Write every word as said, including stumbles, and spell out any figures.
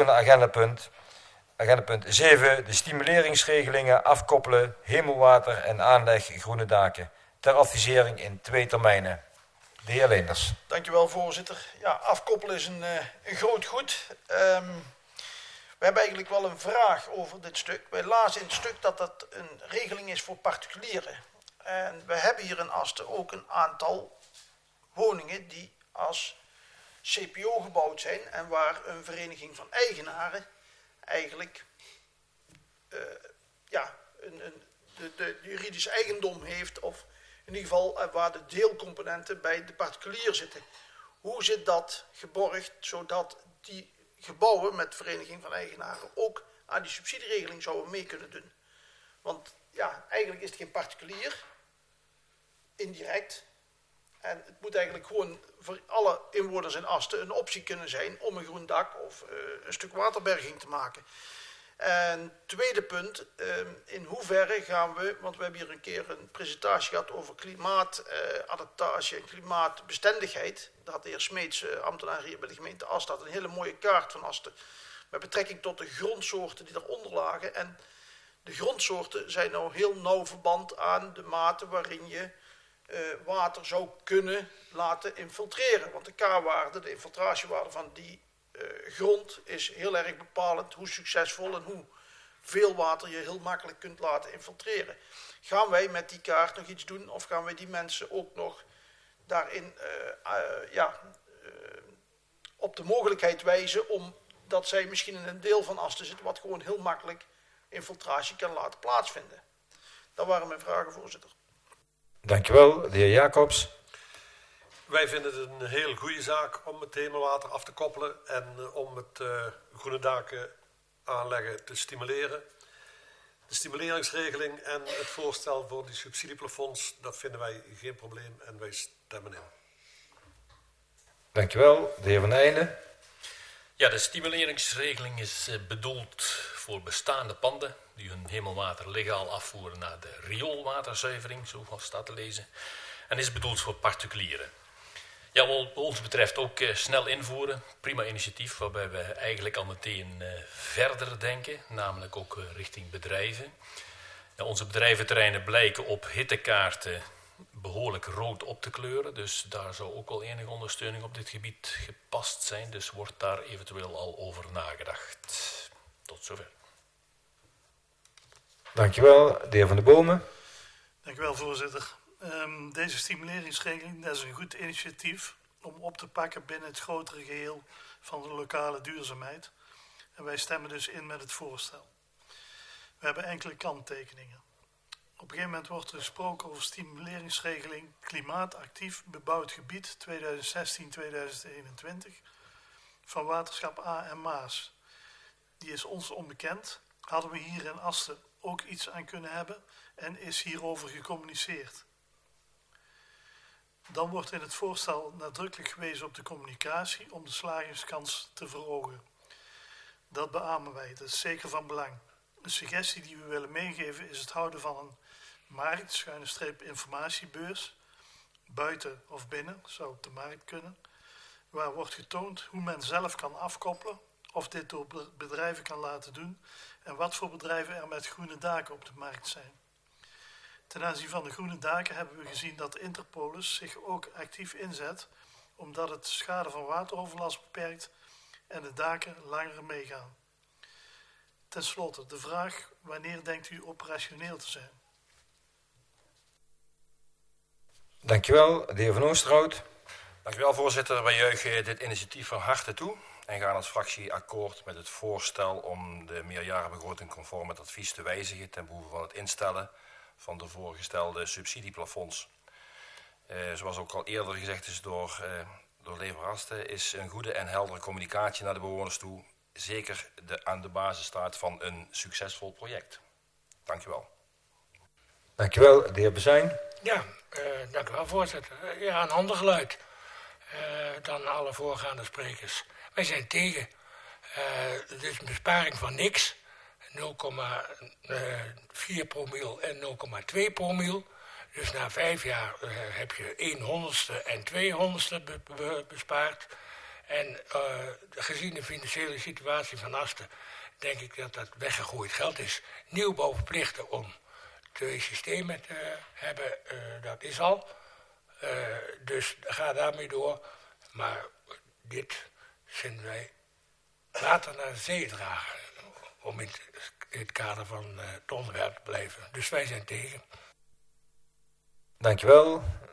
volgende agendapunt. Agendapunt zeven. De stimuleringsregelingen afkoppelen, hemelwater en aanleg groene daken. Ter advisering in twee termijnen. De heer Leenders. Dankjewel, voorzitter. Ja, afkoppelen is een, uh, een groot goed. Um, we hebben eigenlijk wel een vraag over dit stuk. Wij lazen in het stuk dat dat een regeling is voor particulieren. En we hebben hier in Asten ook een aantal woningen die als C P O gebouwd zijn en waar een vereniging van eigenaren eigenlijk uh, ja, een, een, de, de juridische eigendom heeft, of in ieder geval uh, waar de deelcomponenten bij de particulier zitten. Hoe zit dat geborgd, zodat die gebouwen met vereniging van eigenaren ook aan die subsidieregeling zouden mee kunnen doen? Want ja, eigenlijk is het geen particulier, indirect. En het moet eigenlijk gewoon voor alle inwoners in Asten een optie kunnen zijn om een groen dak of uh, een stuk waterberging te maken. En tweede punt, uh, in hoeverre gaan we, want we hebben hier een keer een presentatie gehad over klimaatadaptatie uh, en klimaatbestendigheid. Daar had de heer Smeets, uh, ambtenaar hier bij de gemeente Asten, had een hele mooie kaart van Asten met betrekking tot de grondsoorten die daaronder lagen. En de grondsoorten zijn nou heel nauw verband aan de mate waarin je Uh, water zou kunnen laten infiltreren. Want de K-waarde, de infiltratiewaarde van die uh, grond is heel erg bepalend hoe succesvol en hoe veel water je heel makkelijk kunt laten infiltreren. Gaan wij met die kaart nog iets doen of gaan wij die mensen ook nog daarin uh, uh, ja, uh, op de mogelijkheid wijzen omdat zij misschien in een deel van Asten zitten wat gewoon heel makkelijk infiltratie kan laten plaatsvinden. Dat waren mijn vragen, voorzitter. Dankjewel, de heer Jacobs. Wij vinden het een heel goede zaak om het hemelwater af te koppelen en uh, om het uh, groene daken aanleggen te stimuleren. De stimuleringsregeling en het voorstel voor die subsidieplafonds, dat vinden wij geen probleem en wij stemmen in. Dankjewel, de heer Van Eijden. Ja, de stimuleringsregeling is uh, bedoeld voor bestaande panden die hun hemelwater legaal afvoeren naar de rioolwaterzuivering, zo staat te lezen, en is bedoeld voor particulieren. Ja, wat ons betreft ook uh, snel invoeren, prima initiatief, waarbij we eigenlijk al meteen uh, verder denken, namelijk ook uh, richting bedrijven. Ja, onze bedrijventerreinen blijken op hittekaarten behoorlijk rood op te kleuren, dus daar zou ook wel enige ondersteuning op dit gebied gepast zijn, dus wordt daar eventueel al over nagedacht. Tot zover. Dankjewel, de heer Van der Bomen. Dankjewel, voorzitter. Um, deze stimuleringsregeling, dat is een goed initiatief om op te pakken binnen het grotere geheel van de lokale duurzaamheid. En wij stemmen dus in met het voorstel. We hebben enkele kanttekeningen. Op een gegeven moment wordt er gesproken over stimuleringsregeling klimaatactief bebouwd gebied tweeduizend zestien tot tweeduizend eenentwintig van waterschap A en Maas. Die is ons onbekend. Hadden we hier in Asten ook iets aan kunnen hebben en is hierover gecommuniceerd. Dan wordt in het voorstel nadrukkelijk gewezen op de communicatie om de slagingskans te verhogen. Dat beamen wij, dat is zeker van belang. Een suggestie die we willen meegeven is het houden van een markt, schuine streep informatiebeurs, buiten of binnen, zou op de markt kunnen, waar wordt getoond hoe men zelf kan afkoppelen of dit door bedrijven kan laten doen en wat voor bedrijven er met groene daken op de markt zijn. Ten aanzien van de groene daken hebben we gezien dat Interpolis zich ook actief inzet, omdat het schade van wateroverlast beperkt en de daken langer meegaan. Ten slotte de vraag, wanneer denkt u operationeel te zijn? Dankjewel, de heer Van Oosterhout. Dankjewel, voorzitter. Wij juichen dit initiatief van harte toe en gaan als fractie akkoord met het voorstel om de meerjarenbegroting conform het advies te wijzigen ten behoeve van het instellen van de voorgestelde subsidieplafonds. Uh, zoals ook al eerder gezegd is door, uh, door de heer Verhasten, is een goede en heldere communicatie naar de bewoners toe zeker de, aan de basis staat van een succesvol project. Dankjewel. Dankjewel, de heer Bezijn. Ja, uh, dank u wel, voorzitter. Uh, ja, een ander geluid uh, dan alle voorgaande sprekers. Wij zijn tegen. Uh, het is een besparing van niks. nul komma vier promiel en nul komma twee promiel. Dus na vijf jaar uh, heb je één honderdste en twee honderdste be be bespaard. En uh, gezien de financiële situatie van Asten, denk ik dat dat weggegooid geld is. Nieuwbouw verplichten om twee systemen te hebben, uh, dat is al. Uh, dus ga daarmee door. Maar dit vinden wij water naar de zee dragen. Om in het, in het kader van uh, het onderwerp te blijven. Dus wij zijn tegen. Dankjewel.